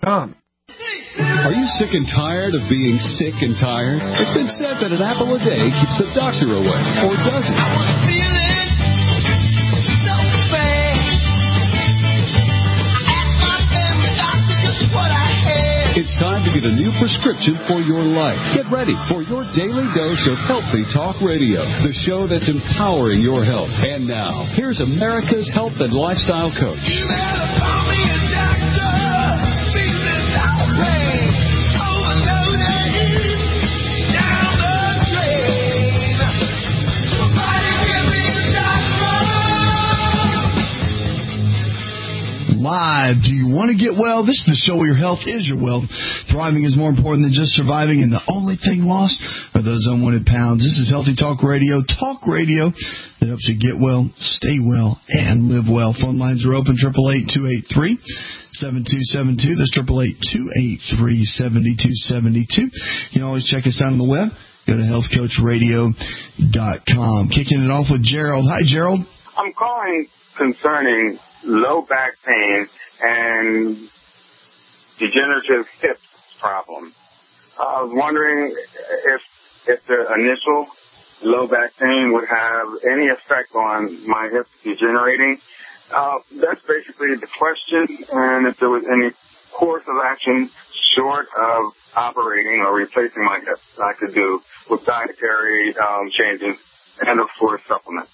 AppleAdapt.com. Are you sick and tired of being sick and tired? It's been said that an apple a day keeps the doctor away, or does it? I was feeling so bad. I asked my family doctor just what I had. It's time to get a new prescription for your life. Get ready for your daily dose of Healthy Talk Radio, the show that's empowering your health. And now, here's America's health and lifestyle coach. You better call me a doctor. Feeling that way. Overloaded. Down the drain. Somebody give me a doctor. Live. Do you want to get well? This is the show where your health is your wealth. Thriving is more important than just surviving, and the only thing lost are those unwanted pounds. This is Healthy Talk Radio that helps you get well, stay well, and live well. Phone lines are open, 888-283-7272. That's 888-283-7272. You can always check us out on the web. Go to healthcoachradio.com. Kicking it off with Gerald. Hi, Gerald. I'm calling concerning low back pain and degenerative hip problem. I was wondering if the initial low back pain would have any effect on my hip degenerating. That's basically the question, and if there was any course of action short of operating or replacing my hip I could do with dietary changes and, of course, supplements.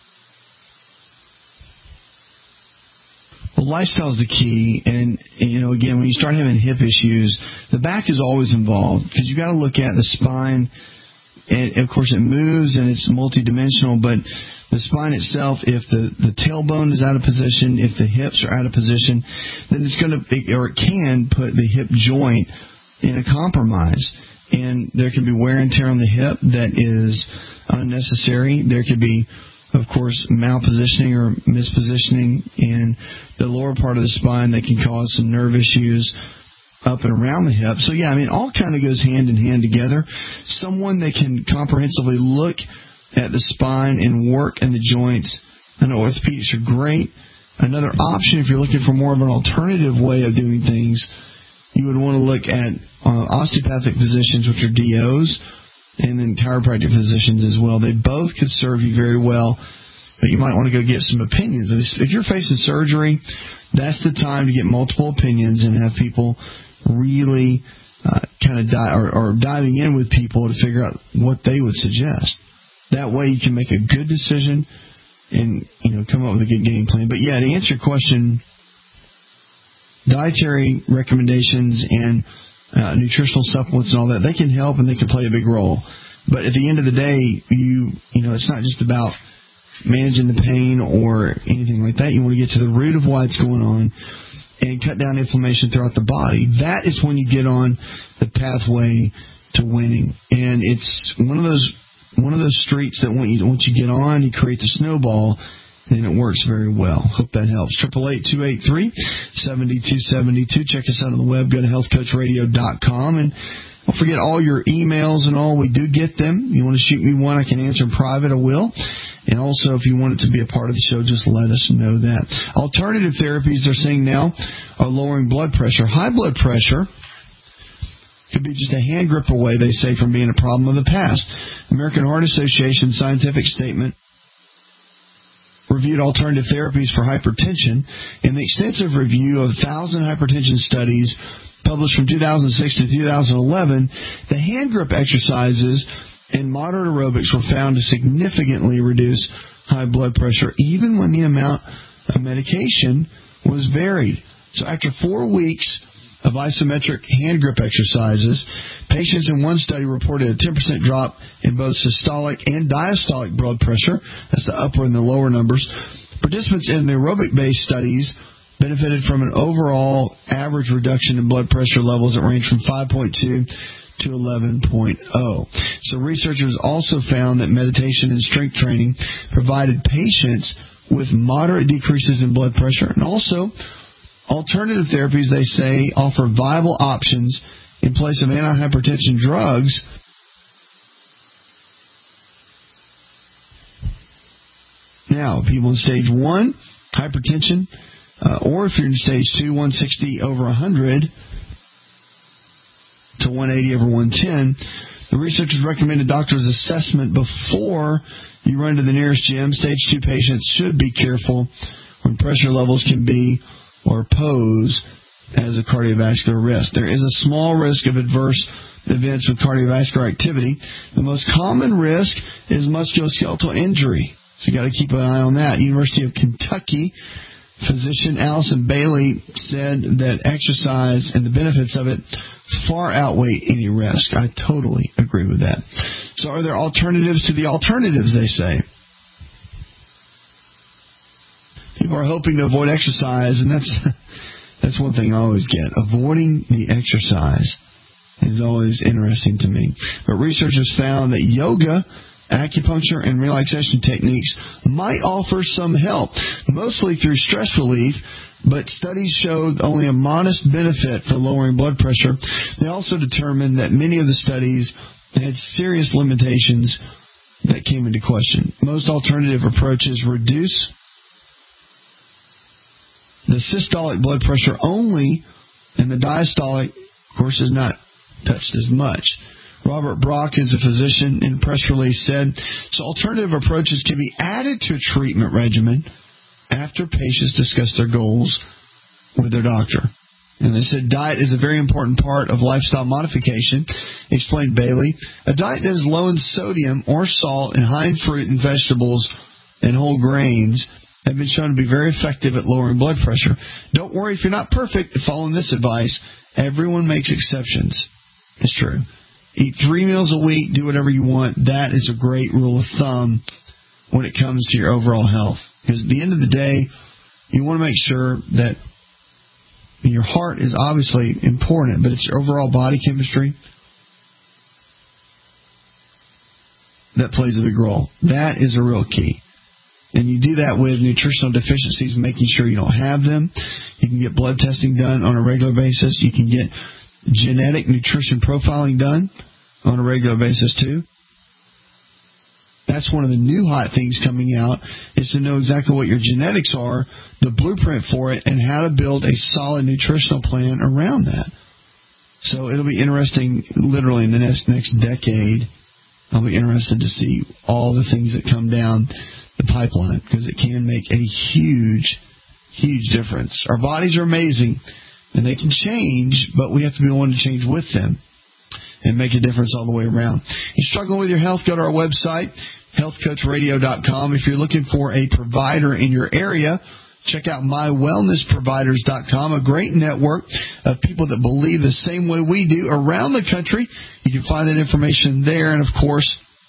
Well, lifestyle is the key, and again, when you start having hip issues, the back is always involved because you got to look at the spine. And of course, it moves and it's multidimensional, but the spine itself, if the tailbone is out of position, if the hips are out of position, then it can put the hip joint in a compromise. And there can be wear and tear on the hip that is unnecessary. There could be, of course, malpositioning or mispositioning in the lower part of the spine that can cause some nerve issues up and around the hip. So, all kind of goes hand in hand together. Someone that can comprehensively look at the spine and work in the joints. I know orthopedics are great. Another option, if you're looking for more of an alternative way of doing things, you would want to look at osteopathic physicians, which are DOs, and then chiropractic physicians as well. They both could serve you very well, but you might want to go get some opinions. If you're facing surgery, that's the time to get multiple opinions and have people really diving in with people to figure out what they would suggest. That way you can make a good decision and come up with a good game plan. But to answer your question, dietary recommendations and nutritional supplements and all that, they can help and they can play a big role. But at the end of the day, it's not just about managing the pain or anything like that. You want to get to the root of why it's going on and cut down inflammation throughout the body. That is when you get on the pathway to winning. And it's one of those streets that once you get on, you create the snowball, and it works very well. Hope that helps. 888-283-7272. Check us out on the web. Go to healthcoachradio.com. And don't forget all your emails and all. We do get them. You want to shoot me one, I can answer in private, I will. And also, if you want it to be a part of the show, just let us know that. Alternative therapies they're saying now are lowering blood pressure. High blood pressure could be just a hand grip away, they say, from being a problem of the past. American Heart Association scientific statement reviewed alternative therapies for hypertension. In the extensive review of 1,000 hypertension studies published from 2006 to 2011, the hand grip exercises and moderate aerobics were found to significantly reduce high blood pressure, even when the amount of medication was varied. So after 4 weeks of isometric hand grip exercises, patients in one study reported a 10% drop in both systolic and diastolic blood pressure. That's the upper and the lower numbers. Participants in the aerobic-based studies benefited from an overall average reduction in blood pressure levels that ranged from 5.2 to 11.0. So researchers also found that meditation and strength training provided patients with moderate decreases in blood pressure, and also alternative therapies, they say, offer viable options in place of antihypertension drugs. Now, people in stage 1, hypertension, or if you're in stage 2, 160 over 100, to 180/110. The researchers recommended doctors' assessment before you run to the nearest gym. Stage 2 patients should be careful when pressure levels can be or pose as a cardiovascular risk. There is a small risk of adverse events with cardiovascular activity. The most common risk is musculoskeletal injury, so you got to keep an eye on that. University of Kentucky physician Allison Bailey said that exercise and the benefits of it far outweigh any risk. I totally agree with that. So are there alternatives to the alternatives, they say? People are hoping to avoid exercise, and that's one thing I always get. Avoiding the exercise is always interesting to me. But researchers found that yoga, acupuncture, and relaxation techniques might offer some help, mostly through stress relief, but studies showed only a modest benefit for lowering blood pressure. They also determined that many of the studies had serious limitations that came into question. Most alternative approaches reduce the systolic blood pressure only, and the diastolic, of course, is not touched as much. Robert Brock, is a physician, in a press release said, so alternative approaches can be added to a treatment regimen after patients discuss their goals with their doctor. And they said diet is a very important part of lifestyle modification, explained Bailey. A diet that is low in sodium or salt and high in fruit and vegetables and whole grains have been shown to be very effective at lowering blood pressure. Don't worry if you're not perfect at following this advice. Everyone makes exceptions. It's true. Eat 3 meals a week. Do whatever you want. That is a great rule of thumb when it comes to your overall health. Because at the end of the day, you want to make sure that your heart is obviously important, but it's your overall body chemistry that plays a big role. That is a real key. And you do that with nutritional deficiencies, making sure you don't have them. You can get blood testing done on a regular basis. You can get genetic nutrition profiling done on a regular basis too. That's one of the new hot things coming out, is to know exactly what your genetics are, the blueprint for it, and how to build a solid nutritional plan around that. So it'll be interesting, literally in the next decade. I'll be interested to see all the things that come down the pipeline, because it can make a huge, huge difference. Our bodies are amazing, and they can change, but we have to be willing to change with them and make a difference all the way around. You're struggling with your health, go to our website, healthcoachradio.com. If you're looking for a provider in your area, check out mywellnessproviders.com, a great network of people that believe the same way we do around the country. You can find that information there. And, of course,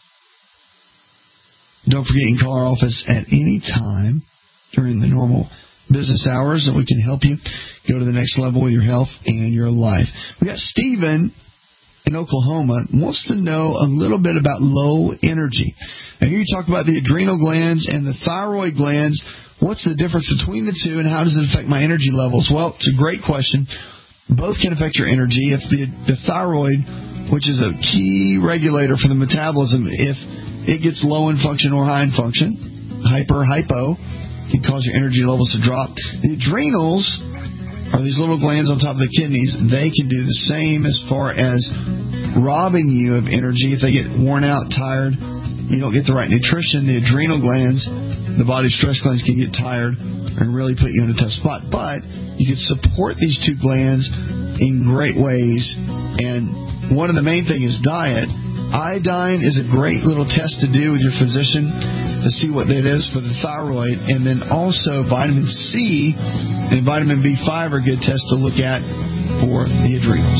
don't forget you can call our office at any time during the normal business hours, and we can help you go to the next level with your health and your life. We got Stephen in Oklahoma wants to know a little bit about low energy. I hear you talk about the adrenal glands and the thyroid glands. What's the difference between the two, and how does it affect my energy levels? Well, it's a great question. Both can affect your energy. If the thyroid, which is a key regulator for the metabolism, if it gets low in function or high in function, hypo, can cause your energy levels to drop. The adrenals are these little glands on top of the kidneys. They can do the same as far as robbing you of energy. If they get worn out, tired, you don't get the right nutrition, the adrenal glands, the body's stress glands, can get tired and really put you in a tough spot. But you can support these two glands in great ways. And one of the main things is diet. Iodine is a great little test to do with your physician to see what that is for the thyroid. And then also vitamin C and vitamin B5 are good tests to look at for the adrenals.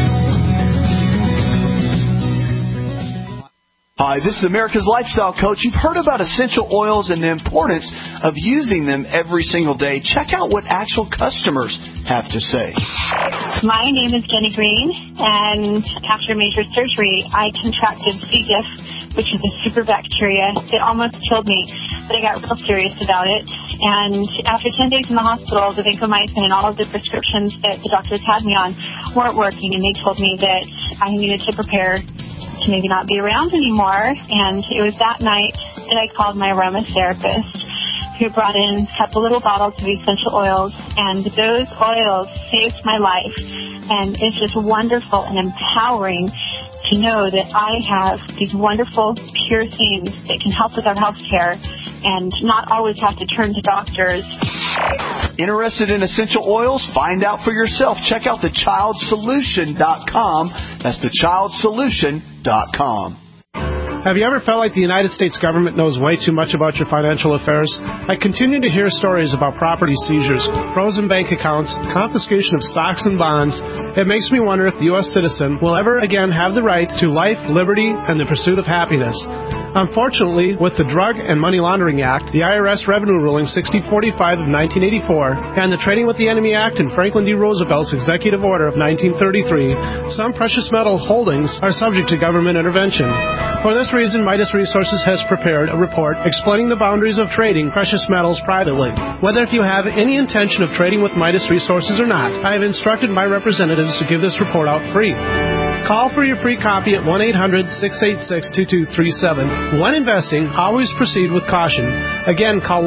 Hi, this is America's Lifestyle Coach. You've heard about essential oils and the importance of using them every single day. Check out what actual customers have to say. My name is Jenny Green, and after major surgery, I contracted C. diff, which is a super bacteria. It almost killed me, but I got real serious about it. And after 10 days in the hospital, the vancomycin and all of the prescriptions that the doctors had me on weren't working, and they told me that I needed to prepare to maybe not be around anymore. And it was that night that I called my aromatherapist, who brought in a couple little bottles of essential oils, and those oils saved my life. And it's just wonderful and empowering to know that I have these wonderful, pure things that can help with our health care and not always have to turn to doctors. Interested in essential oils? Find out for yourself. Check out thechildsolution.com. That's thechildsolution.com. Have you ever felt like the United States government knows way too much about your financial affairs? I continue to hear stories about property seizures, frozen bank accounts, confiscation of stocks and bonds. It makes me wonder if the U.S. citizen will ever again have the right to life, liberty, and the pursuit of happiness. Unfortunately, with the Drug and Money Laundering Act, the IRS Revenue Ruling 6045 of 1984, and the Trading with the Enemy Act and Franklin D. Roosevelt's Executive Order of 1933, some precious metal holdings are subject to government intervention. For this reason, Midas Resources has prepared a report explaining the boundaries of trading precious metals privately. Whether if you have any intention of trading with Midas Resources or not, I have instructed my representatives to give this report out free. Call for your free copy at 1-800-686-2237. When investing, always proceed with caution. Again, call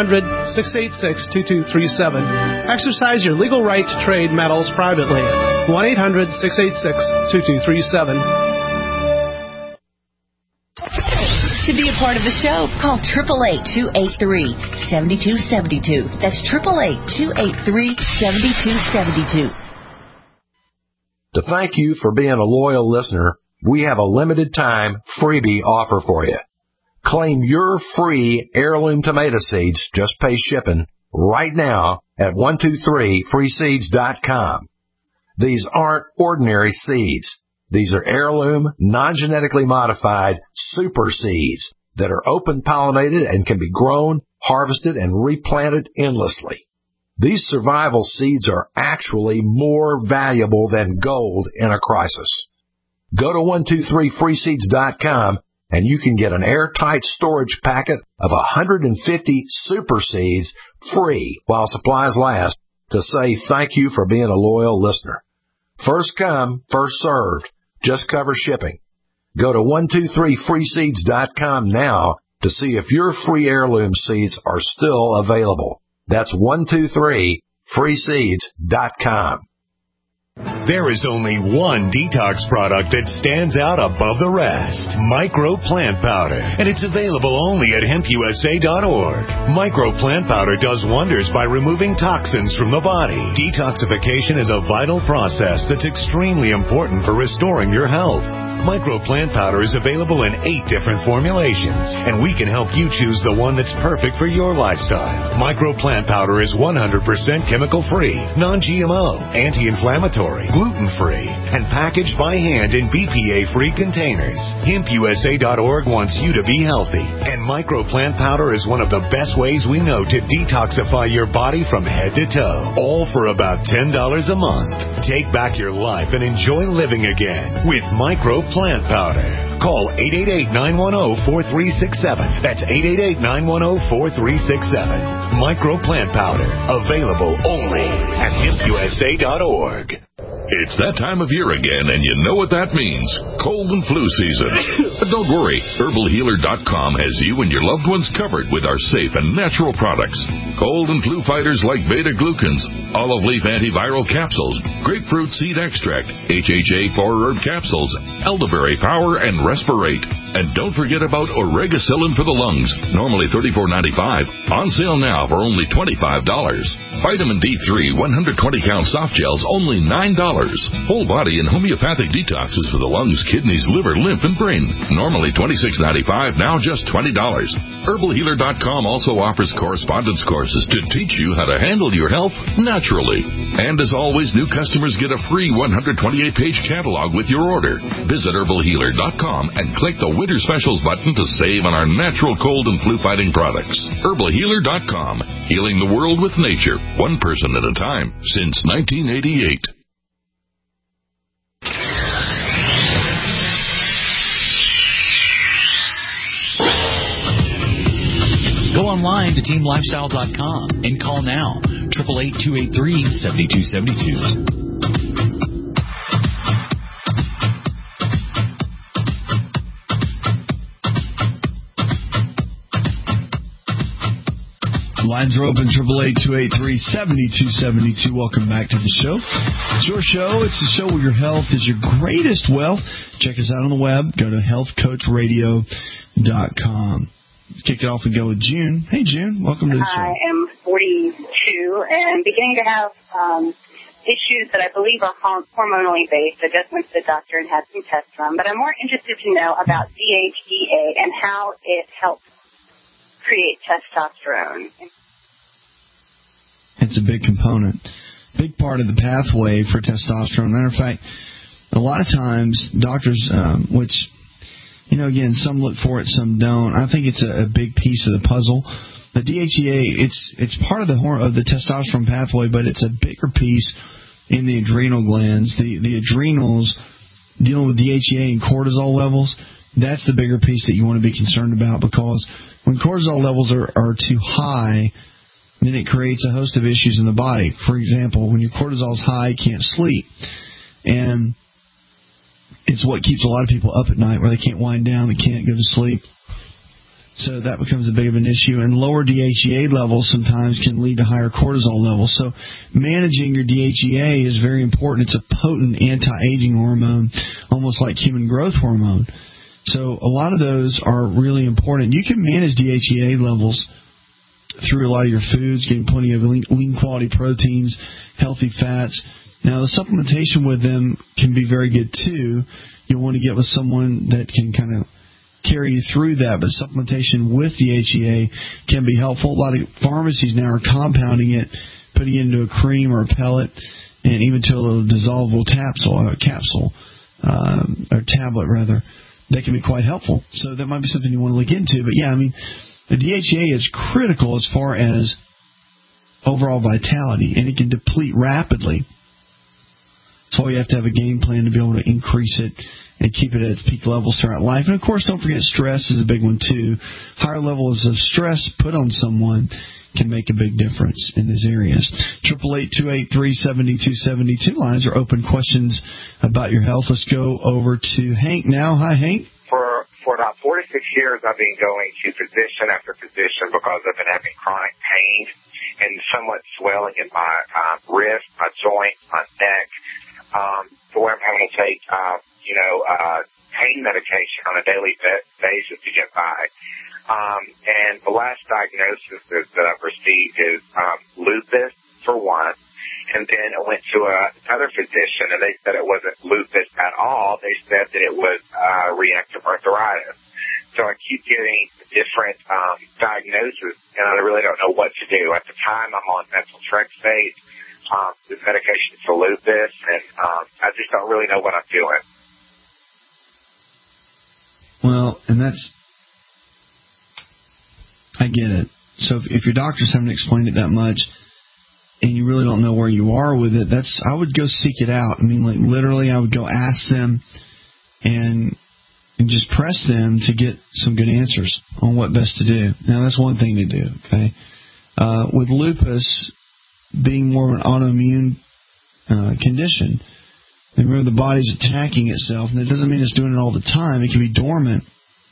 1-800-686-2237. Exercise your legal right to trade metals privately. 1-800-686-2237. To be a part of the show, call 888-283-7272. That's 888-283-7272. To thank you for being a loyal listener, we have a limited time freebie offer for you. Claim your free heirloom tomato seeds, just pay shipping, right now at 123freeseeds.com. These aren't ordinary seeds. These are heirloom, non-genetically modified super seeds that are open pollinated and can be grown, harvested, and replanted endlessly. These survival seeds are actually more valuable than gold in a crisis. Go to 123freeseeds.com and you can get an airtight storage packet of 150 super seeds free while supplies last to say thank you for being a loyal listener. First come, first served. Just cover shipping. Go to 123freeseeds.com now to see if your free heirloom seeds are still available. That's 123freeseeds.com. There is only one detox product that stands out above the rest, Micro Plant Powder, and it's available only at hempusa.org. Micro Plant Powder does wonders by removing toxins from the body. Detoxification is a vital process that's extremely important for restoring your health. Micro Plant Powder is available in 8 different formulations, and we can help you choose the one that's perfect for your lifestyle. Micro Plant Powder is 100% chemical-free, non-GMO, anti-inflammatory, gluten-free, and packaged by hand in BPA-free containers. HempUSA.org wants you to be healthy, and Micro Plant Powder is one of the best ways we know to detoxify your body from head to toe, all for about $10 a month. Take back your life and enjoy living again with Micro Plant Powder. Call 888-910-4367. That's 888-910-4367. Micro Plant Powder. Available only at hempusa.org. It's that time of year again, and you know what that means. Cold and flu season. But don't worry. HerbalHealer.com has you and your loved ones covered with our safe and natural products. Cold and flu fighters like beta-glucans, olive leaf antiviral capsules, grapefruit seed extract, HHA 4-herb capsules, elderberry power, and Respirate. And don't forget about Oregacillin for the lungs, normally $34.95. On sale now for only $25. Vitamin D3 120-count soft gels, only $9. Whole body and homeopathic detoxes for the lungs, kidneys, liver, lymph, and brain, normally $26.95, now just $20. HerbalHealer.com also offers correspondence courses to teach you how to handle your health naturally. And as always, new customers get a free 128-page catalog with your order. Visit HerbalHealer.com and click the Winter Specials button to save on our natural cold and flu-fighting products. HerbalHealer.com, healing the world with nature, one person at a time, since 1988. Go online to teamlifestyle.com and call now, 888-283-7272. Lines are open, 888-283-7272. Welcome back to the show. It's your show. It's the show where your health is your greatest wealth. Check us out on the web. Go to healthcoachradio.com. Kick it off and go with June. Hey, June. Welcome to the show. I am 42 and beginning to have issues that I believe are hormonally based. I just went to the doctor and had some tests done. But I'm more interested to know about DHEA and how it helps create testosterone. It's a big component, big part of the pathway for testosterone. Matter of fact, a lot of times doctors, which, you know, again, some look for it, some don't. I think it's a big piece of the puzzle. The DHEA, it's part of the testosterone pathway, but it's a bigger piece in the adrenal glands. The adrenals dealing with DHEA and cortisol levels. That's the bigger piece that you want to be concerned about, because when cortisol levels are too high, then it creates a host of issues in the body. For example, when your cortisol is high, you can't sleep. And it's what keeps a lot of people up at night, where they can't wind down, they can't go to sleep. So that becomes a big of an issue. And lower DHEA levels sometimes can lead to higher cortisol levels. So managing your DHEA is very important. It's a potent anti-aging hormone, almost like human growth hormone. So a lot of those are really important. You can manage DHEA levels through a lot of your foods, getting plenty of lean quality proteins, healthy fats. Now, the supplementation with them can be very good, too. You'll want to get with someone that can kind of carry you through that, but supplementation with DHEA can be helpful. A lot of pharmacies now are compounding it, putting it into a cream or a pellet, and even to a little dissolvable capsule, or tablet, rather. That can be quite helpful. So that might be something you want to look into. But, yeah, I mean, the DHEA is critical as far as overall vitality, and it can deplete rapidly. So you have to have a game plan to be able to increase it and keep it at its peak levels throughout life. And, of course, don't forget stress is a big one, too. Higher levels of stress put on someone can make a big difference in these areas. 888-283-7272. Lines are open. Questions about your health. Let's go over to Hank now. Hi, Hank. For about 4 to 6 years, I've been going to physician after physician because I've been having chronic pain and somewhat swelling in my wrist, my joint, my neck, to where I'm having to take, pain medication on a daily basis to get by. And the last diagnosis that I've received is lupus, for one. And then I went to another physician, and they said it wasn't lupus at all. They said that it was reactive arthritis. So I keep getting different diagnoses, and I really don't know what to do. At the time, I'm on methotrexate, this medication for lupus, and I just don't really know what I'm doing. Well, and I get it. So if your doctors haven't explained it that much, and you really don't know where you are with it, I would go seek it out. I mean, like, literally, I would go ask them and just press them to get some good answers on what best to do. Now, that's one thing to do, okay? With lupus being more of an autoimmune condition, and remember, the body's attacking itself, and it doesn't mean it's doing it all the time. It can be dormant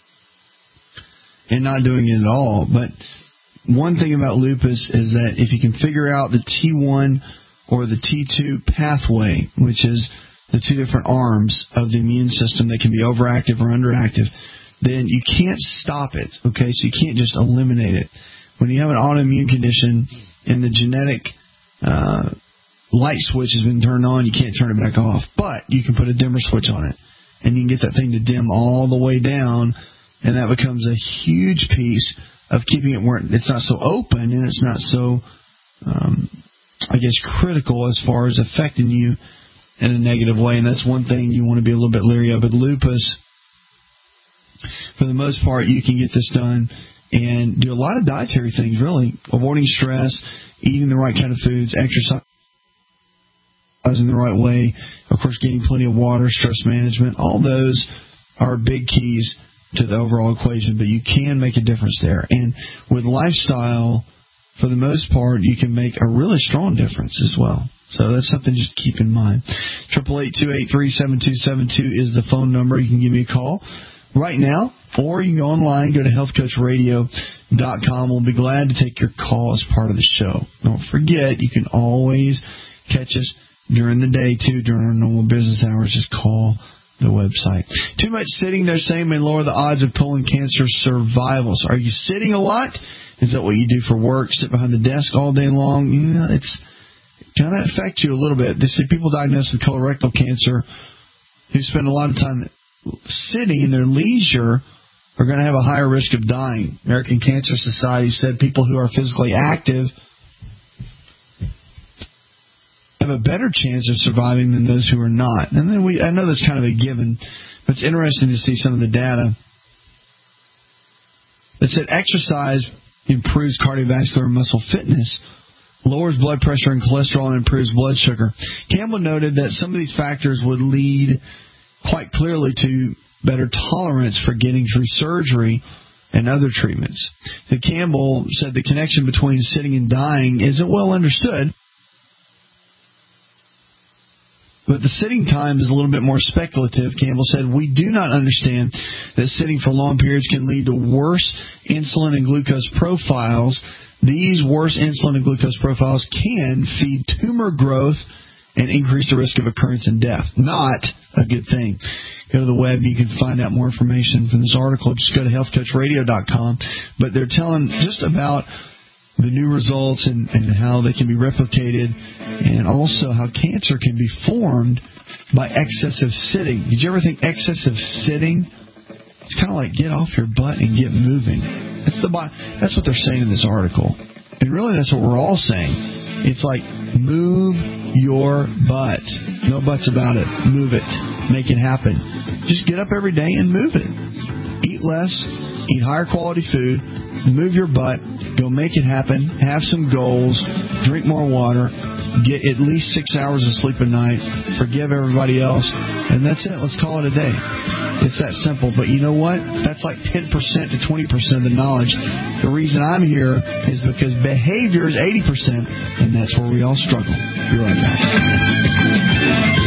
and not doing it at all. But one thing about lupus is that if you can figure out the T1 or the T2 pathway, which is the two different arms of the immune system that can be overactive or underactive, then you can't stop it, okay? So you can't just eliminate it. When you have an autoimmune condition and the genetic light switch has been turned on, you can't turn it back off. But you can put a dimmer switch on it, and you can get that thing to dim all the way down, and that becomes a huge piece of keeping it where it's not so open and it's not so, critical as far as affecting you in a negative way. And that's one thing you want to be a little bit leery of. But lupus, for the most part, you can get this done and do a lot of dietary things, really. Avoiding stress, eating the right kind of foods, exercising the right way, of course, getting plenty of water, stress management. All those are big keys to the overall equation, but you can make a difference there. And with lifestyle, for the most part, you can make a really strong difference as well. So that's something just to keep in mind. 888-283-7272 is the phone number. You can give me a call. right now, or you can go online, go to healthcoachradio.com. We'll be glad to take your call as part of the show. Don't forget, you can always catch us during the day, too, during our normal business hours. Just call the website. Too much sitting, they're saying, may lower the odds of colon cancer survival. So are you sitting a lot? Is that what you do for work? Sit behind the desk all day long? It's kind of affect you a little bit. They say people diagnosed with colorectal cancer who spend a lot of time sitting in their leisure are going to have a higher risk of dying. American Cancer Society said people who are physically active have a better chance of surviving than those who are not. And then I know that's kind of a given, but it's interesting to see some of the data that said exercise improves cardiovascular and muscle fitness, lowers blood pressure and cholesterol, and improves blood sugar. Campbell noted that some of these factors would lead quite clearly to better tolerance for getting through surgery and other treatments. Campbell said the connection between sitting and dying isn't well understood, but the sitting time is a little bit more speculative. Campbell said, we do not understand that sitting for long periods can lead to worse insulin and glucose profiles. These worse insulin and glucose profiles can feed tumor growth and increase the risk of occurrence and death. Not a good thing. Go to the web. You can find out more information from this article. Just go to healthcoachradio.com. But they're telling just about the new results and how they can be replicated, and also how cancer can be formed by excessive sitting. Did you ever think excessive sitting? It's kind of like get off your butt and get moving. That's what they're saying in this article. And really that's what we're all saying. It's like move your butt. No buts about it. Move it. Make it happen. Just get up every day and move it. Eat less. Eat higher quality food. Move your butt. Go make it happen. Have some goals. Drink more water. Get at least 6 hours of sleep a night. Forgive everybody else. And that's it. Let's call it a day. It's that simple. But you know what? That's like 10% to 20% of the knowledge. The reason I'm here is because behavior is 80%, and that's where we all struggle. Be right back.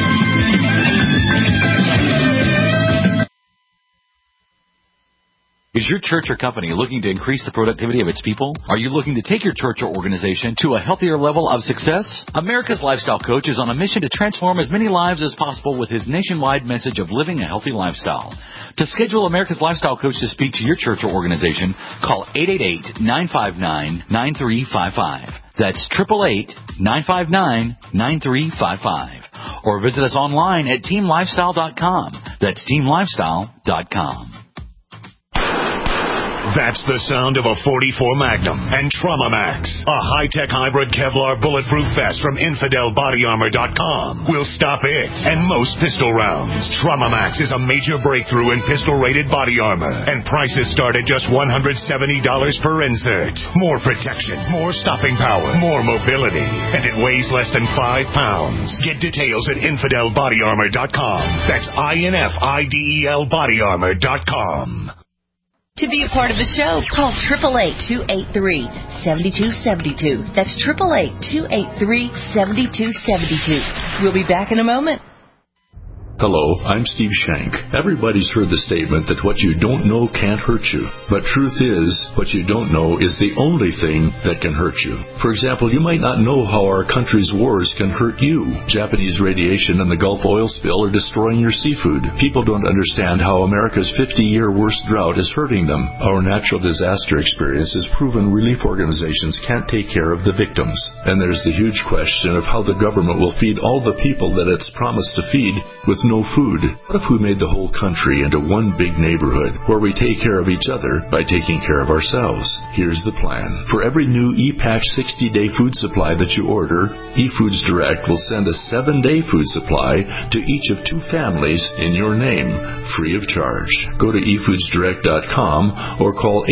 Is your church or company looking to increase the productivity of its people? Are you looking to take your church or organization to a healthier level of success? America's Lifestyle Coach is on a mission to transform as many lives as possible with his nationwide message of living a healthy lifestyle. To schedule America's Lifestyle Coach to speak to your church or organization, call 888-959-9355. That's 888-959-9355. Or visit us online at teamlifestyle.com. That's teamlifestyle.com. That's the sound of a .44 Magnum and Trauma Max, a high-tech hybrid Kevlar bulletproof vest from InfidelBodyArmor.com. Will stop it and most pistol rounds. Trauma Max is a major breakthrough in pistol-rated body armor, and prices start at just $170 per insert. More protection, more stopping power, more mobility, and it weighs less than 5 pounds. Get details at InfidelBodyArmor.com. That's INFIDEL BodyArmor.com. To be a part of the show, call 888-283-7272. That's 888-283-7272. We'll be back in a moment. Hello, I'm Steve Shank. Everybody's heard the statement that what you don't know can't hurt you. But truth is, what you don't know is the only thing that can hurt you. For example, you might not know how our country's wars can hurt you. Japanese radiation and the Gulf oil spill are destroying your seafood. People don't understand how America's 50-year worst drought is hurting them. Our natural disaster experience has proven relief organizations can't take care of the victims. And there's the huge question of how the government will feed all the people that it's promised to feed with no food. What if we made the whole country into one big neighborhood where we take care of each other by taking care of ourselves? Here's the plan. For every new ePatch 60-day food supply that you order, eFoods Direct will send a 7-day food supply to each of 2 families in your name, free of charge. Go to eFoodsDirect.com or call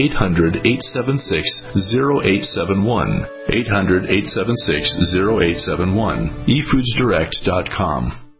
800-876-0871. 800-876-0871. eFoodsDirect.com.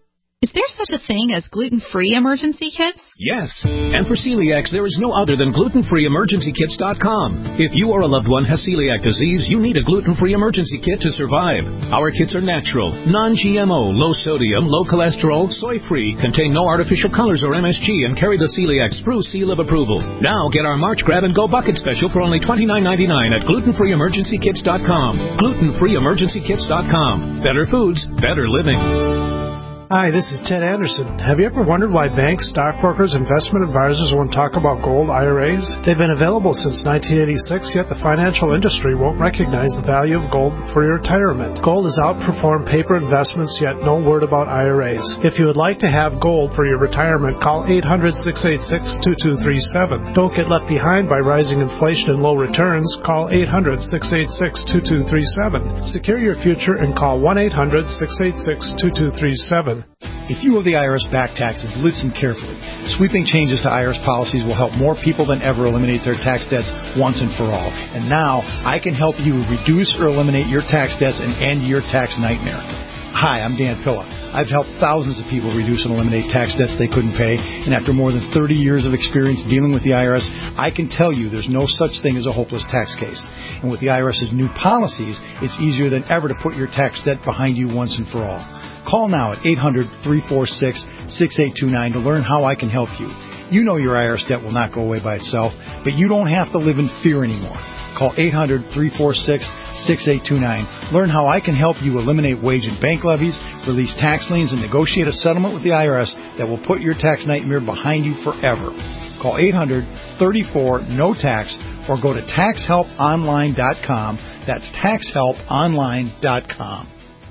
Is there such a thing as gluten-free emergency kits? Yes. And for celiacs, there is no other than glutenfreeemergencykits.com. If you or a loved one has celiac disease, you need a gluten-free emergency kit to survive. Our kits are natural, non-GMO, low sodium, low cholesterol, soy-free, contain no artificial colors or MSG, and carry the celiac Spruce seal of approval. Now get our March Grab and Go Bucket special for only $29.99 at glutenfreeemergencykits.com. Glutenfreeemergencykits.com. Better foods, better living. Hi, this is Ted Anderson. Have you ever wondered why banks, stockbrokers, investment advisors won't talk about gold IRAs? They've been available since 1986, yet the financial industry won't recognize the value of gold for your retirement. Gold has outperformed paper investments, yet no word about IRAs. If you would like to have gold for your retirement, call 800-686-2237. Don't get left behind by rising inflation and low returns. Call 800-686-2237. Secure your future and call 1-800-686-2237. If you owe the IRS back taxes, listen carefully. Sweeping changes to IRS policies will help more people than ever eliminate their tax debts once and for all. And now, I can help you reduce or eliminate your tax debts and end your tax nightmare. Hi, I'm Dan Pilla. I've helped thousands of people reduce and eliminate tax debts they couldn't pay, and after more than 30 years of experience dealing with the IRS, I can tell you there's no such thing as a hopeless tax case. And with the IRS's new policies, it's easier than ever to put your tax debt behind you once and for all. Call now at 800-346-6829 to learn how I can help you. You know your IRS debt will not go away by itself, but you don't have to live in fear anymore. Call 800-346-6829. Learn how I can help you eliminate wage and bank levies, release tax liens, and negotiate a settlement with the IRS that will put your tax nightmare behind you forever. Call 800-34-NO-TAX or go to taxhelponline.com. That's taxhelponline.com.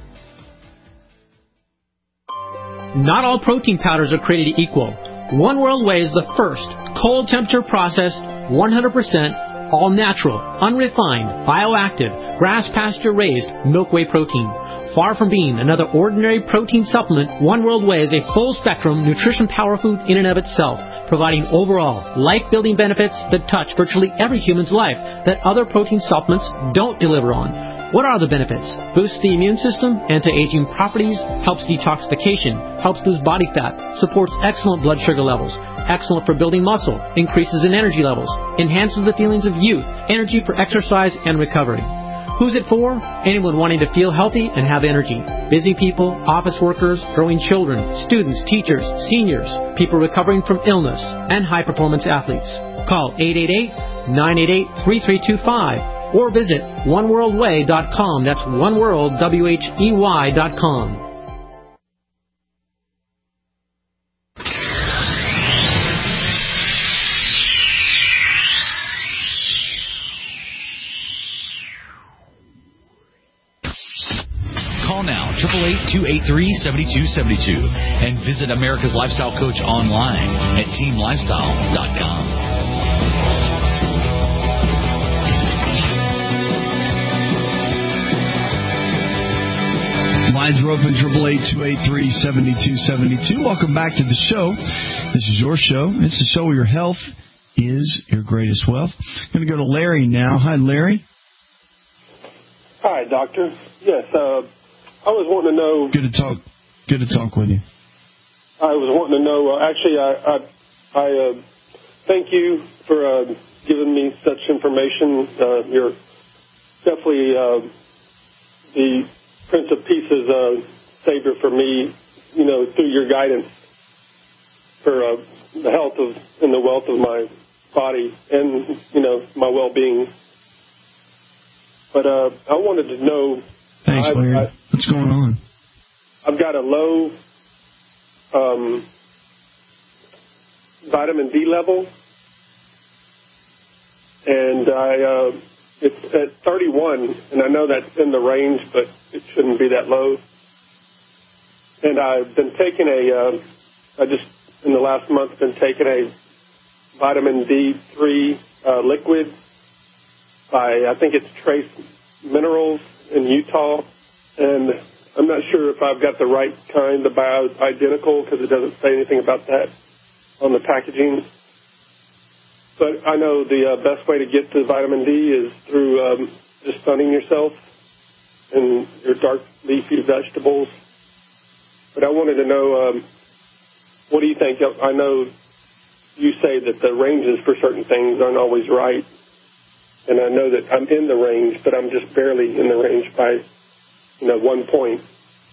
Not all protein powders are created equal. One World Whey is the first cold temperature processed, 100% all natural, unrefined, bioactive, grass pasture raised milk whey protein. Far from being another ordinary protein supplement, One World Whey is a full spectrum nutrition power food in and of itself, providing overall life building benefits that touch virtually every human's life that other protein supplements don't deliver on. What are the benefits? Boosts the immune system, anti-aging properties, helps detoxification, helps lose body fat, supports excellent blood sugar levels, excellent for building muscle, increases in energy levels, enhances the feelings of youth, energy for exercise and recovery. Who's it for? Anyone wanting to feel healthy and have energy. Busy people, office workers, growing children, students, teachers, seniors, people recovering from illness, and high-performance athletes. Call 888-988-3325. Or visit oneworldwhey.com. That's oneworldwhey.com. Call now, 888-283-7272, and visit America's Lifestyle Coach online at teamlifestyle.com. Lines are open, 888-283-7272. Welcome back to the show. This is your show. It's the show where your health is your greatest wealth. I'm going to go to Larry now. Hi, Larry. Hi, Doctor. Yes, I was wanting to know... Good to talk with you. I was wanting to know, actually, I thank you for giving me such information. You're definitely the Prince of Peace is a savior for me, through your guidance for the health of and the wealth of my body and, my well-being. But I wanted to know... Thanks, Larry. What's going on? I've got a low vitamin D level, and it's at 31, and I know that's in the range, but it shouldn't be that low. And I've been taking in the last month, been taking a vitamin D3 liquid by, I think it's Trace Minerals in Utah, and I'm not sure if I've got the right kind, the bioidentical, because it doesn't say anything about that on the packaging. But I know the best way to get to vitamin D is through just sunning yourself and your dark leafy vegetables. But I wanted to know, what do you think? I know you say that the ranges for certain things aren't always right, and I know that I'm in the range, but I'm just barely in the range by, 1 point.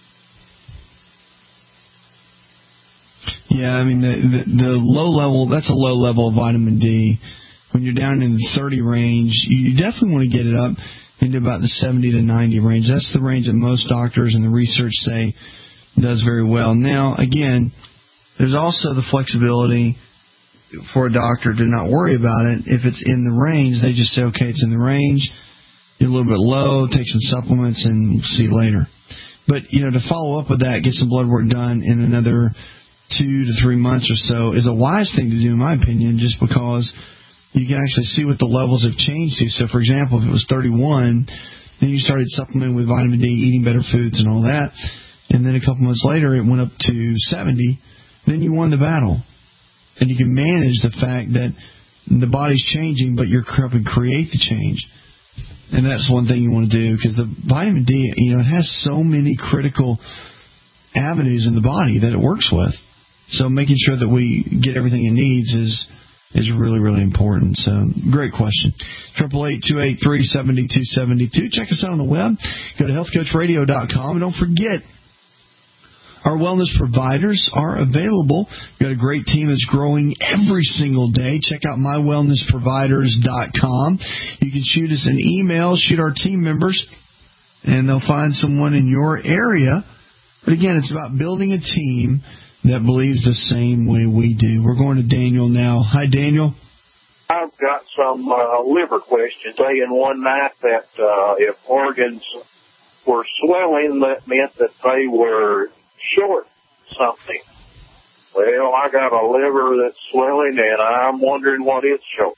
Yeah, I mean, the low level, that's a low level of vitamin D. When you're down in the 30 range, you definitely want to get it up into about the 70 to 90 range. That's the range that most doctors and the research say does very well. Now, again, there's also the flexibility for a doctor to not worry about it. If it's in the range, they just say, okay, it's in the range, you're a little bit low, take some supplements, and we'll see you later. But, to follow up with that, get some blood work done in another 2 to 3 months or so is a wise thing to do, in my opinion, just because you can actually see what the levels have changed to. So, for example, if it was 31, then you started supplementing with vitamin D, eating better foods and all that, and then a couple months later it went up to 70, then you won the battle. And you can manage the fact that the body's changing, but you're helping create the change. And that's one thing you want to do, because the vitamin D, it has so many critical avenues in the body that it works with. So making sure that we get everything it needs is really, really important. So, great question. 888-283-7272. Check us out on the web. Go to healthcoachradio.com. And don't forget, our wellness providers are available. We've got a great team that's growing every single day. Check out mywellnessproviders.com. You can shoot us an email, shoot our team members, and they'll find someone in your area. But again, it's about building a team that believes the same way we do. We're going to Daniel now. Hi, Daniel. I've got some liver questions. Saying one night that if organs were swelling, that meant that they were short something. Well, I got a liver that's swelling, and I'm wondering what it's short.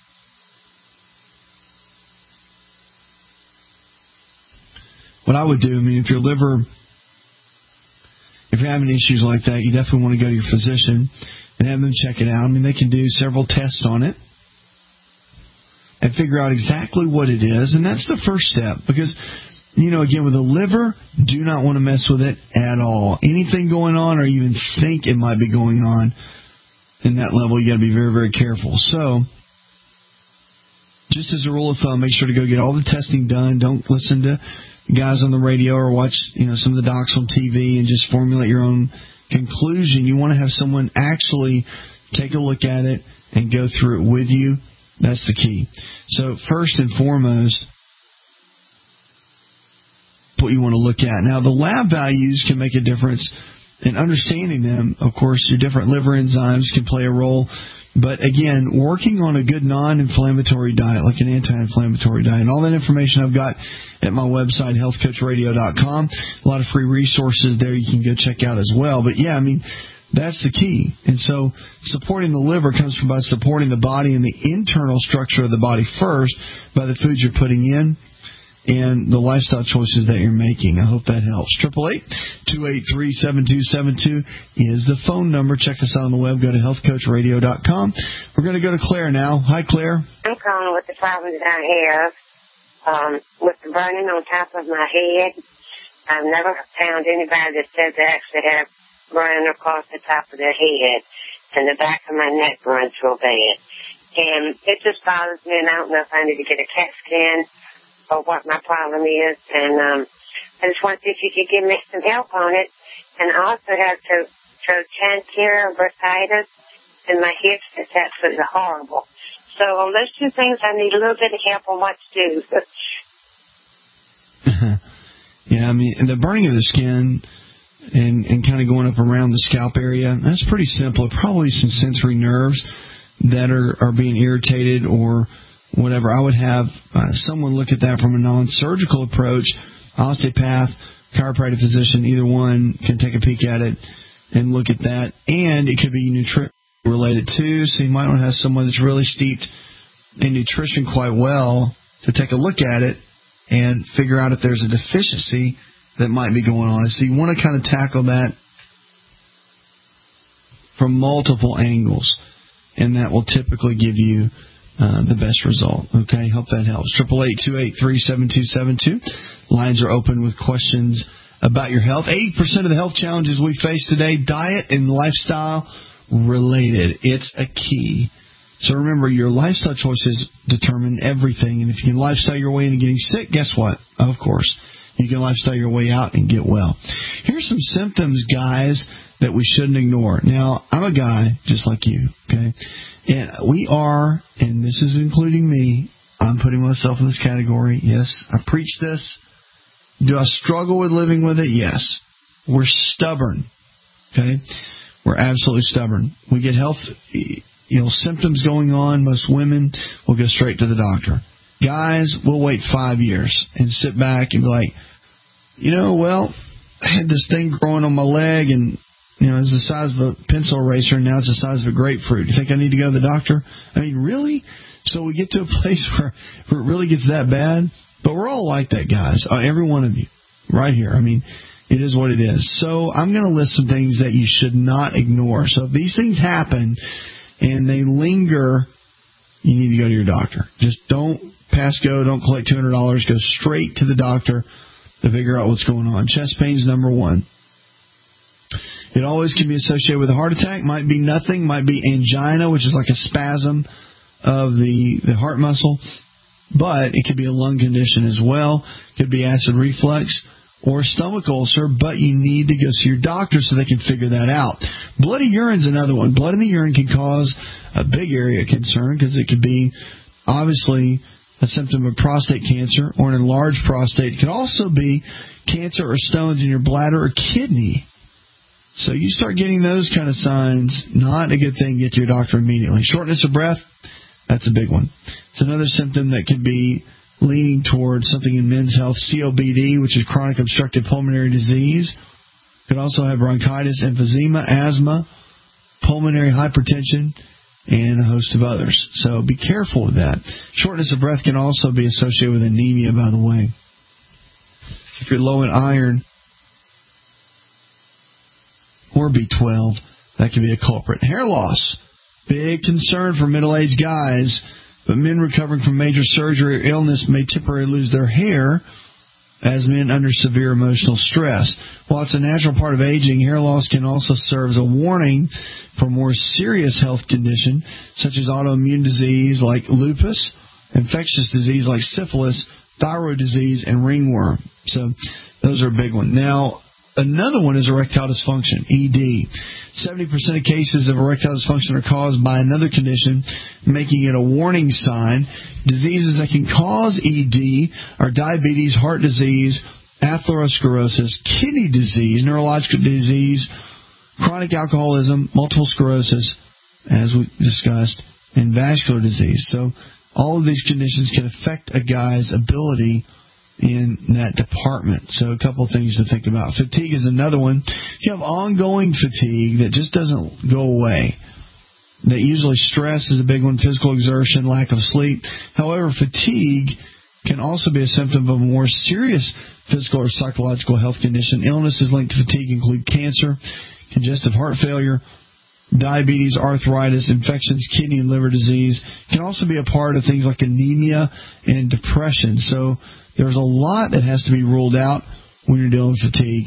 What I would do, if your liver... If you're having issues like that, you definitely want to go to your physician and have them check it out. They can do several tests on it and figure out exactly what it is. And that's the first step because, again, with the liver, do not want to mess with it at all. Anything going on or even think it might be going on in that level, you got to be very, very careful. So, just as a rule of thumb, make sure to go get all the testing done. Don't listen to guys on the radio or watch some of the docs on TV and just formulate your own conclusion. You want to have someone actually take a look at it and go through it with you. That's the key. So first and foremost, what you want to look at. Now, the lab values can make a difference in understanding them. Of course, your different liver enzymes can play a role. But again, working on a good non-inflammatory diet, like an anti-inflammatory diet, and all that information I've got at my website, healthcoachradio.com. A lot of free resources there you can go check out as well. But yeah, that's the key. And so supporting the liver comes from by supporting the body and the internal structure of the body first by the foods you're putting in and the lifestyle choices that you're making. I hope that helps. 888-283-7272 is the phone number. Check us out on the web. Go to healthcoachradio.com. We're going to go to Claire now. Hi, Claire. I'm calling with the problem that I have with the burning on top of my head. I've never found anybody that says they actually have burning across the top of their head, and the back of my neck burns real bad. And it just bothers me, and I don't know if I need to get a CAT scan or what my problem is, and I just want to see if you could give me some help on it. And I also have trochanteric bursitis in my hips. It's absolutely horrible. So on those two things, I need a little bit of help on what to do. Yeah, and the burning of the skin and kind of going up around the scalp area, that's pretty simple. Probably some sensory nerves that are being irritated or whatever. I would have someone look at that from a non-surgical approach. Osteopath, chiropractic physician, either one can take a peek at it and look at that. And it could be nutrition related too, so you might want to have someone that's really steeped in nutrition quite well to take a look at it and figure out if there's a deficiency that might be going on. So you want to kind of tackle that from multiple angles, and that will typically give you the best result. Okay, hope that helps. 888-283-7272. Lines are open with questions about your health. 80% of the health challenges we face today, diet and lifestyle related. It's a key. So remember, your lifestyle choices determine everything. And if you can lifestyle your way into getting sick, guess what? Of course, you can lifestyle your way out and get well. Here's some symptoms, guys, that we shouldn't ignore. Now, I'm a guy just like you, okay? And we are, and this is including me, I'm putting myself in this category. Yes, I preach this. Do I struggle with living with it? Yes. We're stubborn, okay? We're absolutely stubborn. We get health symptoms going on. Most women will go straight to the doctor. Guys, we'll wait 5 years and sit back and be like, I had this thing growing on my leg and, it's the size of a pencil eraser and now it's the size of a grapefruit. You think I need to go to the doctor? I mean, really? So we get to a place where it really gets that bad? But we're all like that, guys. Every one of you right here. I mean, it is what it is. So I'm going to list some things that you should not ignore. So if these things happen and they linger, you need to go to your doctor. Just don't pass go. Don't collect $200. Go straight to the doctor to figure out what's going on. Chest pain's number one. It always can be associated with a heart attack. Might be nothing. Might be angina, which is like a spasm of the heart muscle. But it could be a lung condition as well. It could be acid reflux or stomach ulcer, but you need to go see your doctor so they can figure that out. Bloody urine's another one. Blood in the urine can cause a big area of concern because it could be obviously a symptom of prostate cancer or an enlarged prostate. It could also be cancer or stones in your bladder or kidney. So you start getting those kind of signs, not a good thing. Get to your doctor immediately. Shortness of breath, that's a big one. It's another symptom that could be leaning towards something in men's health. COPD, which is chronic obstructive pulmonary disease. Could also have bronchitis, emphysema, asthma, pulmonary hypertension, and a host of others. So be careful with that. Shortness of breath can also be associated with anemia, by the way. If you're low in iron or B12, that could be a culprit. Hair loss, big concern for middle-aged guys, but men recovering from major surgery or illness may temporarily lose their hair as men under severe emotional stress. While it's a natural part of aging, hair loss can also serve as a warning for more serious health condition, such as autoimmune disease like lupus, infectious disease like syphilis, thyroid disease, and ringworm. So those are a big one. Now, another one is erectile dysfunction, ED. 70% of cases of erectile dysfunction are caused by another condition, making it a warning sign. Diseases that can cause ED are diabetes, heart disease, atherosclerosis, kidney disease, neurological disease, chronic alcoholism, multiple sclerosis, as we discussed, and vascular disease. So all of these conditions can affect a guy's ability in that department. So a couple of things to think about. Fatigue is another one. If you have ongoing fatigue that just doesn't go away, that usually stress is a big one, physical exertion, lack of sleep. However, fatigue can also be a symptom of a more serious physical or psychological health condition. Illnesses linked to fatigue include cancer, congestive heart failure, diabetes, arthritis, infections, kidney and liver disease. It can also be a part of things like anemia and depression. So there's a lot that has to be ruled out when you're dealing with fatigue.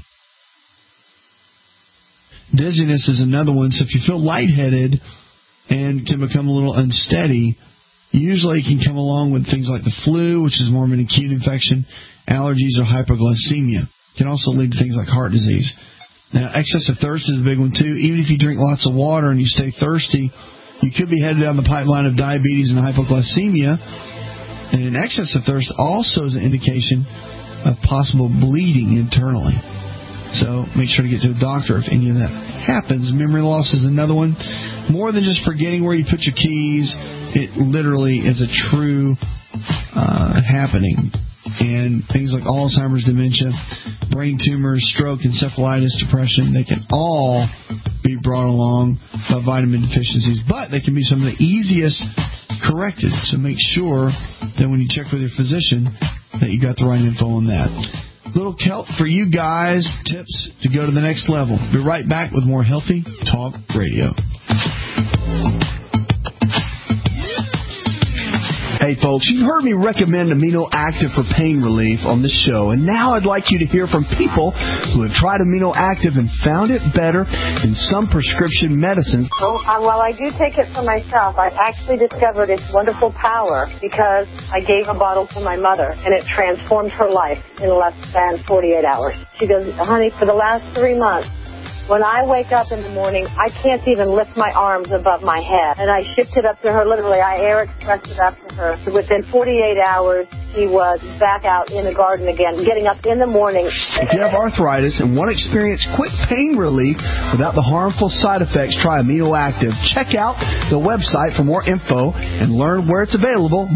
Dizziness is another one. So if you feel lightheaded and can become a little unsteady, usually it can come along with things like the flu, which is more of an acute infection, allergies, or hypoglycemia. It can also lead to things like heart disease. Now, excess of thirst is a big one, too. Even if you drink lots of water and you stay thirsty, you could be headed down the pipeline of diabetes and hypoglycemia. And excess of thirst also is an indication of possible bleeding internally. So make sure to get to a doctor if any of that happens. Memory loss is another one. More than just forgetting where you put your keys, it literally is a true happening. And things like Alzheimer's, dementia, brain tumors, stroke, encephalitis, depression, they can all be brought along by vitamin deficiencies. But they can be some of the easiest corrected. So make sure that when you check with your physician that you got the right info on that. Little help for you guys, tips to go to the next level. Be right back with more Healthy Talk Radio. Hey folks, you've heard me recommend Amino Active for pain relief on this show, and now I'd like you to hear from people who have tried Amino Active and found it better than some prescription medicines. Well, I do take it for myself. I actually discovered its wonderful power because I gave a bottle to my mother, and it transformed her life in less than 48 hours. She goes, honey, for the last 3 months, when I wake up in the morning, I can't even lift my arms above my head. And I shipped it up to her, literally. I air expressed it up to her. So within 48 hours, she was back out in the garden again, getting up in the morning. If you have arthritis and want to experience quick pain relief without the harmful side effects, try Amino Active. Check out the website for more info and learn where it's available,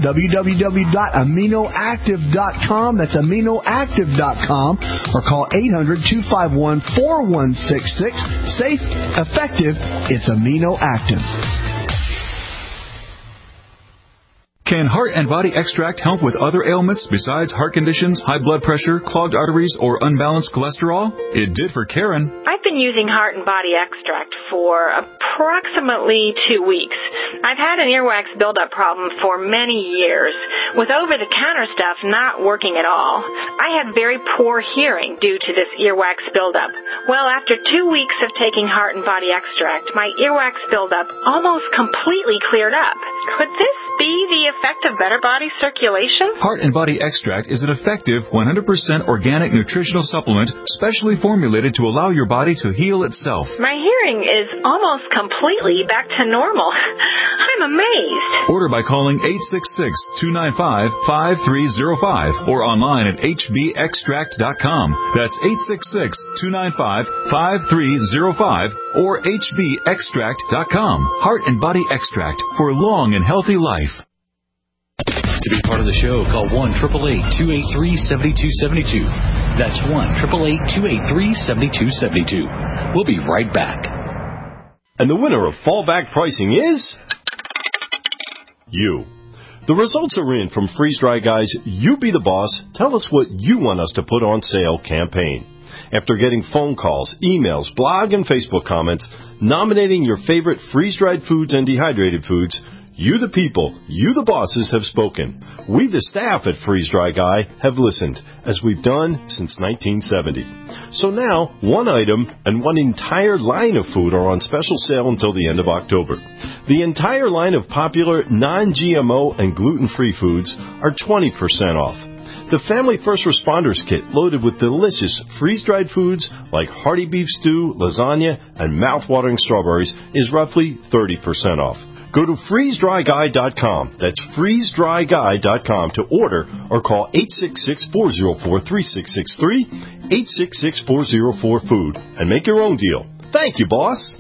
www.aminoactive.com. That's aminoactive.com, or call 800-251-4166. Safe, effective, it's Amino Active. Can Heart and Body Extract help with other ailments besides heart conditions, high blood pressure, clogged arteries, or unbalanced cholesterol? It did for Karen. I've been using Heart and Body Extract for approximately 2 weeks. I've had an earwax buildup problem for many years, with over-the-counter stuff not working at all. I had very poor hearing due to this earwax buildup. Well, after 2 weeks of taking Heart and Body Extract, my earwax buildup almost completely cleared up. Could this be the effect of better body circulation? Heart and Body Extract is an effective 100% organic nutritional supplement specially formulated to allow your body to heal itself. My hearing is almost completely back to normal. I'm amazed. Order by calling 866-295-5305 or online at hbextract.com. That's 866-295-5305 or hbextract.com. Heart and Body Extract for long and healthy life. To be part of the show, call 1-888-283-7272. That's 1-888-283-7272. We'll be right back. And the winner of Fallback Pricing is you. The results are in from Freeze Dry Guy's You Be the Boss, Tell Us What You Want Us to Put on Sale campaign. After getting phone calls, emails, blog, and Facebook comments nominating your favorite freeze-dried foods and dehydrated foods, you the people, you the bosses have spoken. We the staff at Freeze Dry Guy have listened, as we've done since 1970. So now, one item and one entire line of food are on special sale until the end of October. The entire line of popular non-GMO and gluten-free foods are 20% off. The Family First Responders Kit, loaded with delicious freeze-dried foods like hearty beef stew, lasagna, and mouth-watering strawberries, is roughly 30% off. Go to freezedryguy.com. That's freezedryguy.com to order or call 866-404-3663, 866-404-FOOD, and make your own deal. Thank you, boss.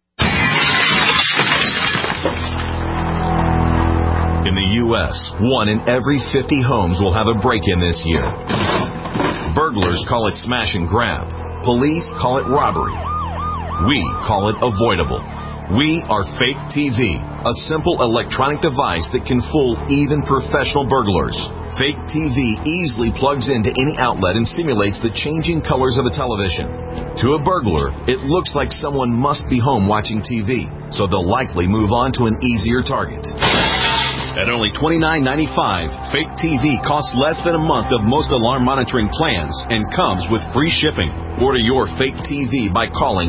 In the U.S., 1 in every 50 homes will have a break-in this year. Burglars call it smash and grab. Police call it robbery. We call it avoidable. We are Fake TV, a simple electronic device that can fool even professional burglars. Fake TV easily plugs into any outlet and simulates the changing colors of a television. To a burglar, it looks like someone must be home watching TV, so they'll likely move on to an easier target. At only $29.95, Fake TV costs less than a month of most alarm monitoring plans and comes with free shipping. Order your Fake TV by calling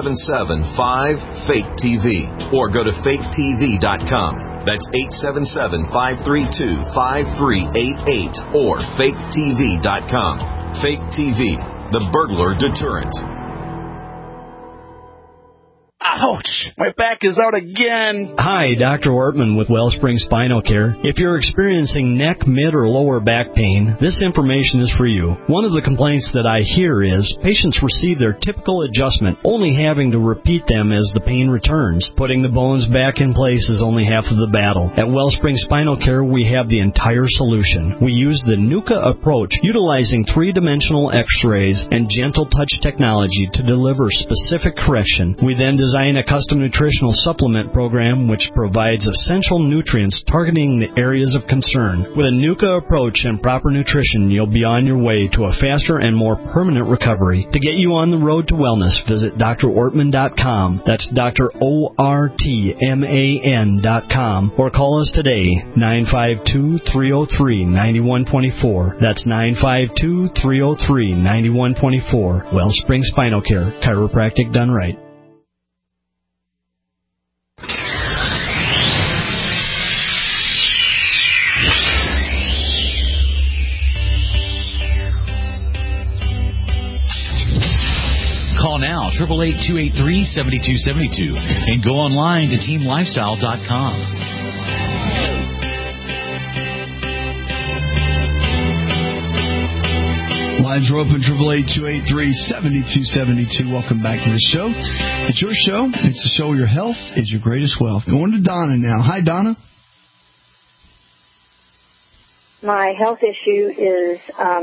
877-5-FAKE-TV or go to faketv.com. That's 877-532-5388 or faketv.com. Fake TV, the burglar deterrent. Ouch! My back is out again. Hi, Dr. Ortman with Wellspring Spinal Care. If you're experiencing neck, mid, or lower back pain, this information is for you. One of the complaints that I hear is patients receive their typical adjustment, only having to repeat them as the pain returns. Putting the bones back in place is only half of the battle. At Wellspring Spinal Care, we have the entire solution. We use the NUCA approach, utilizing three-dimensional x-rays and gentle touch technology to deliver specific correction. We then design design a custom nutritional supplement program which provides essential nutrients targeting the areas of concern. With a NUCA approach and proper nutrition, you'll be on your way to a faster and more permanent recovery. To get you on the road to wellness, visit drortman.com. That's drortman.com. Or call us today, 952-303-9124. That's 952-303-9124. Wellspring Spinal Care, chiropractic done right. Call now, 888-283-7272, and go online to teamlifestyle.com. Lines are open, 888-283-7272. Welcome back to the show. It's your show. It's the show where your health is your greatest wealth. Going to Donna now. Hi, Donna. My health issue is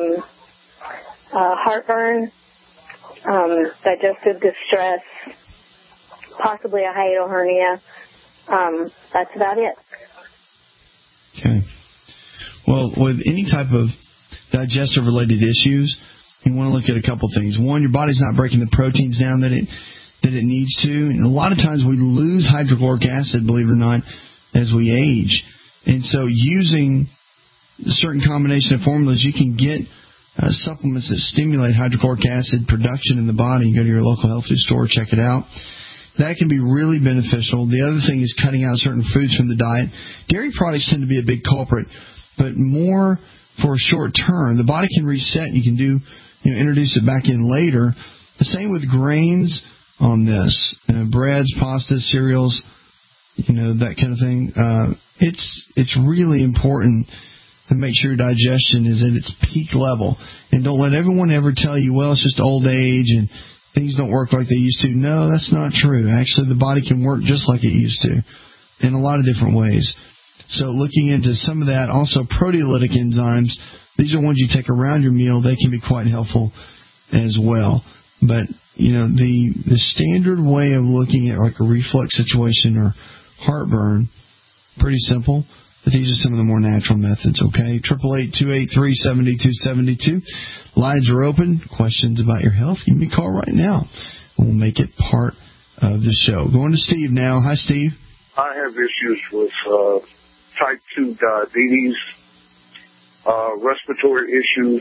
heartburn, digestive distress, possibly a hiatal hernia. That's about it. Okay. Well, with any type of digestive-related issues, you want to look at a couple things. One, your body's not breaking the proteins down that it needs to. And a lot of times we lose hydrochloric acid, believe it or not, as we age. And so using a certain combination of formulas, you can get supplements that stimulate hydrochloric acid production in the body. You go to your local health food store, check it out. That can be really beneficial. The other thing is cutting out certain foods from the diet. Dairy products tend to be a big culprit, but more for a short term. The body can reset. You can introduce it back in later. The same with grains on this. Breads, pastas, cereals, that kind of thing. It's really important to make sure your digestion is at its peak level. And don't let everyone ever tell you, well, it's just old age and things don't work like they used to. No, that's not true. Actually, the body can work just like it used to in a lot of different ways. So looking into some of that, also proteolytic enzymes, these are ones you take around your meal. They can be quite helpful as well. But, the standard way of looking at like a reflux situation or heartburn, pretty simple. But these are some of the more natural methods, okay? 888-283-7272. Lines are open. Questions about your health, give me a call right now. We'll make it part of the show. Going to Steve now. Hi, Steve. I have issues with type 2 diabetes, respiratory issues,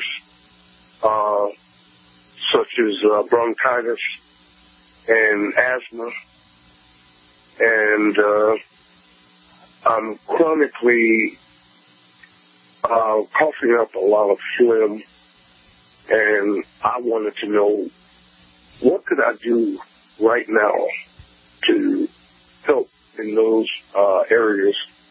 such as bronchitis and asthma, and I'm chronically coughing up a lot of phlegm, and I wanted to know what could I do right now to help in those areas.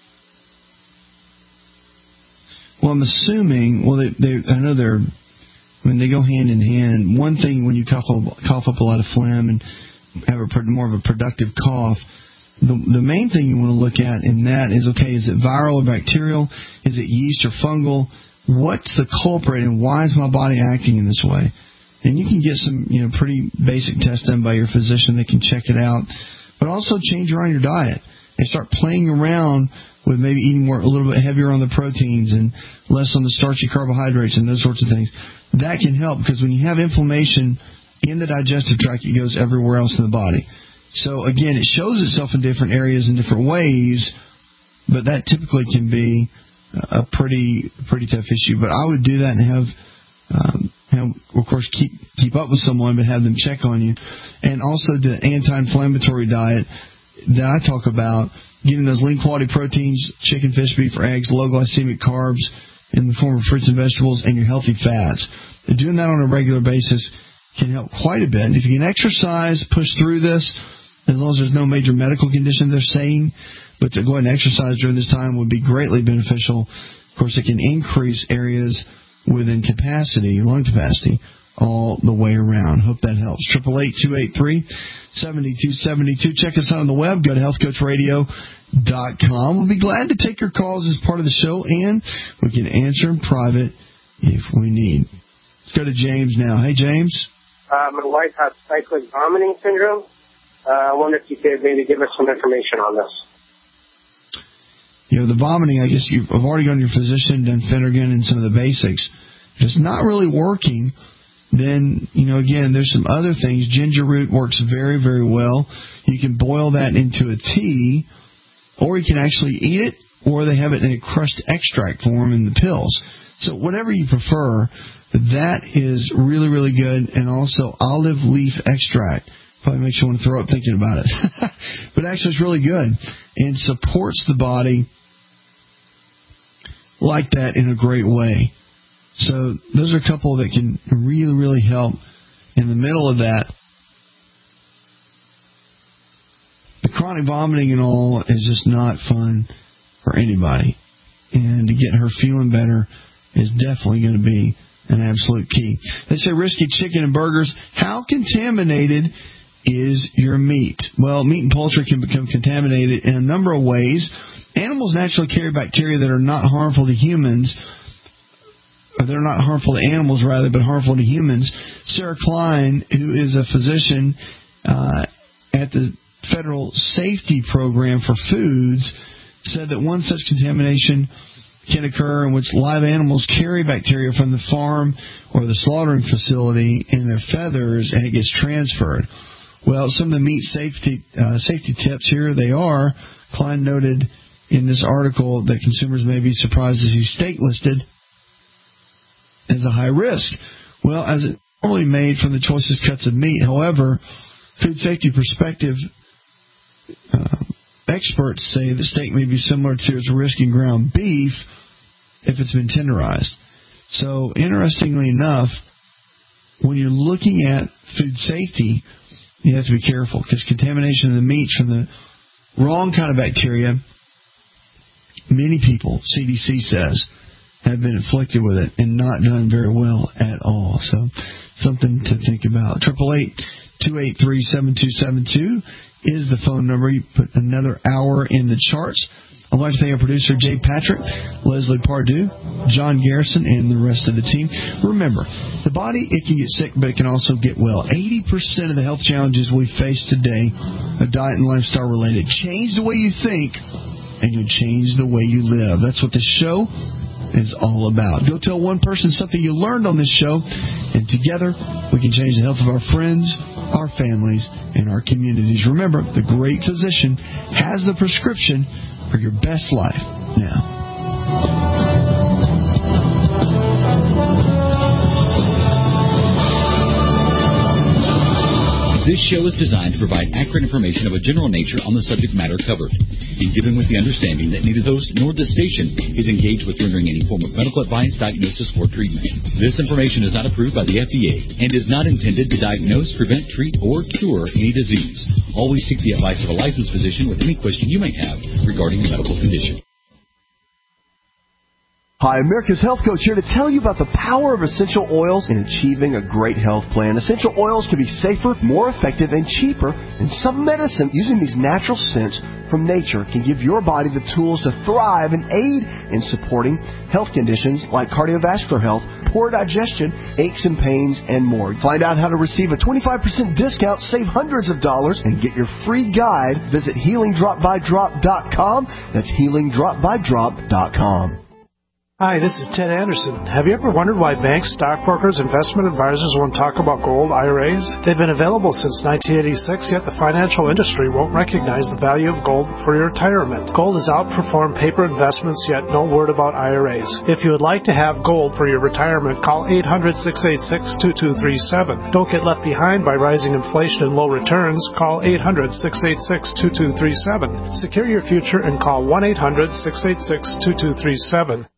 Well, I'm assuming, I know they go hand in hand. One thing when you cough up a lot of phlegm and have more of a productive cough, the main thing you want to look at in that is, okay, is it viral or bacterial? Is it yeast or fungal? What's the culprit and why is my body acting in this way? And you can get some, pretty basic tests done by your physician. They can check it out. But also change around your diet and start playing around with maybe eating a little bit heavier on the proteins and less on the starchy carbohydrates and those sorts of things. That can help because when you have inflammation in the digestive tract, it goes everywhere else in the body. So, again, it shows itself in different areas in different ways, but that typically can be a pretty tough issue. But I would do that and have of course, keep up with someone, but have them check on you. And also the anti-inflammatory diet that I talk about, getting those lean quality proteins, chicken, fish, beef, or eggs, low glycemic carbs in the form of fruits and vegetables, and your healthy fats. And doing that on a regular basis can help quite a bit. And if you can exercise, push through this, as long as there's no major medical condition they're saying, but to go ahead and exercise during this time would be greatly beneficial. Of course, it can increase areas within capacity, lung capacity, all the way around. Hope that helps. 888-283-7272. Check us out on the web. Go to healthcoachradio.com. We'll be glad to take your calls as part of the show, and we can answer in private if we need. Let's go to James now. Hey, James. My wife has cyclic vomiting syndrome. I wonder if you could maybe give us some information on this. You know, the vomiting, I guess I've already gone to your physician, done Phenergan and some of the basics. If it's not really working, then, you know, again, there's some other things. Ginger root works very, very well. You can boil that into a tea, or you can actually eat it, or they have it in a crushed extract form in the pills. So whatever you prefer, that is really, really good. And also olive leaf extract. Probably makes you want to throw up thinking about it. But actually it's really good and supports the body like that in a great way. So those are a couple that can really, really help. In the middle of that, the chronic vomiting and all is just not fun for anybody. And to get her feeling better is definitely going to be an absolute key. They say risky chicken and burgers. How contaminated is your meat? Well, meat and poultry can become contaminated in a number of ways. Animals naturally carry bacteria that are not harmful to humans. They're not harmful to animals, rather, but harmful to humans. Sarah Klein, who is a physician at the Federal Safety Program for Foods, said that one such contamination can occur in which live animals carry bacteria from the farm or the slaughtering facility in their feathers, and it gets transferred. Well, some of the meat safety tips, here they are. Klein noted in this article that consumers may be surprised to see steak listed as a high risk. Well, as it's normally made from the choicest cuts of meat. However, food safety perspective experts say the steak may be similar to its risk in ground beef if it's been tenderized. So, interestingly enough, when you're looking at food safety, you have to be careful because contamination of the meat from the wrong kind of bacteria, many people, CDC says, have been afflicted with it and not done very well at all. So, something to think about. 888-283-7272 is the phone number. You put another hour in the charts. I'd like to thank our producer, Jay Patrick, Leslie Pardue, John Garrison, and the rest of the team. Remember, the body, it can get sick, but it can also get well. 80% of the health challenges we face today are diet and lifestyle related. Change the way you think, and you change the way you live. That's what this show is all about. Go tell one person something you learned on this show, and together we can change the health of our friends, our families, and our communities. Remember, the great physician has the prescription for your best life now. This show is designed to provide accurate information of a general nature on the subject matter covered, and given with the understanding that neither the host nor the station is engaged with rendering any form of medical advice, diagnosis, or treatment. This information is not approved by the FDA and is not intended to diagnose, prevent, treat, or cure any disease. Always seek the advice of a licensed physician with any question you may have regarding a medical condition. Hi, America's Health Coach here to tell you about the power of essential oils in achieving a great health plan. Essential oils can be safer, more effective, and cheaper than some medicine. Using these natural scents from nature can give your body the tools to thrive and aid in supporting health conditions like cardiovascular health, poor digestion, aches and pains, and more. Find out how to receive a 25% discount, save hundreds of dollars, and get your free guide. Visit HealingDropByDrop.com. That's HealingDropByDrop.com. Hi, this is Ted Anderson. Have you ever wondered why banks, stockbrokers, investment advisors won't talk about gold IRAs? They've been available since 1986, yet the financial industry won't recognize the value of gold for your retirement. Gold has outperformed paper investments, yet no word about IRAs. If you would like to have gold for your retirement, call 800-686-2237. Don't get left behind by rising inflation and low returns. Call 800-686-2237. Secure your future and call 1-800-686-2237.